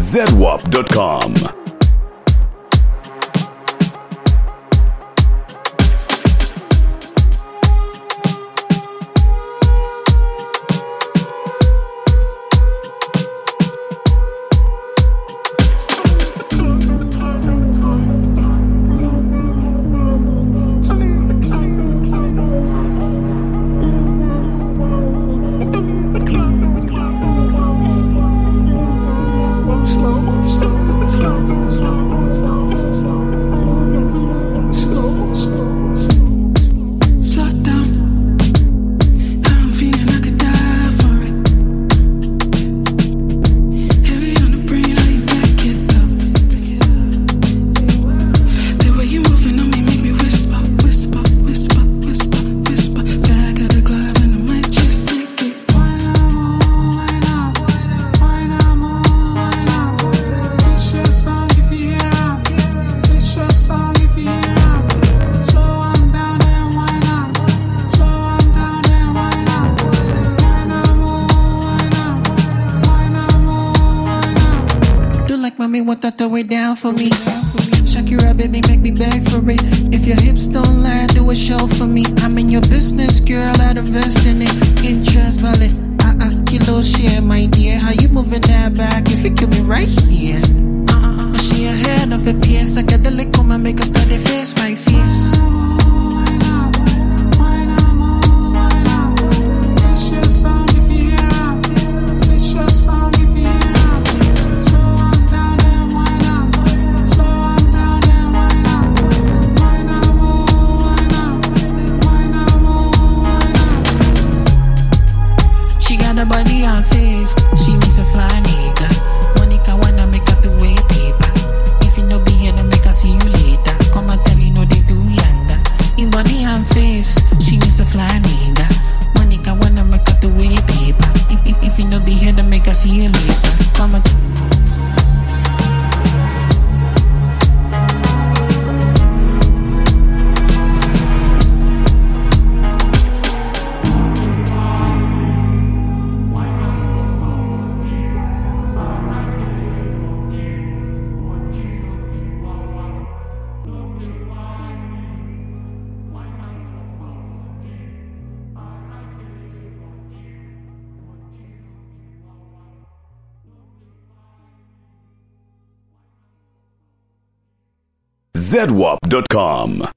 zedwap.com. Mommy, want that throw it down for me? Shakira, baby, make me beg for it. If your hips don't lie, do a show for me. I'm in your business, girl, I'd invest in it. Interest valid, kilo share, my dear. How you moving that back if you kill me right here? She ahead of a PS, I got the lick on my make her start to face my fears. The body and face, she needs a fly nigga. Monica wanna make her the way paper. If you no be here, then make her see you later. Come and tell you no they do yonder. In body and face, she needs a fly nigga. Monica wanna make her the way paper. If you no be here, then make her see you later. Come and zedwap.com.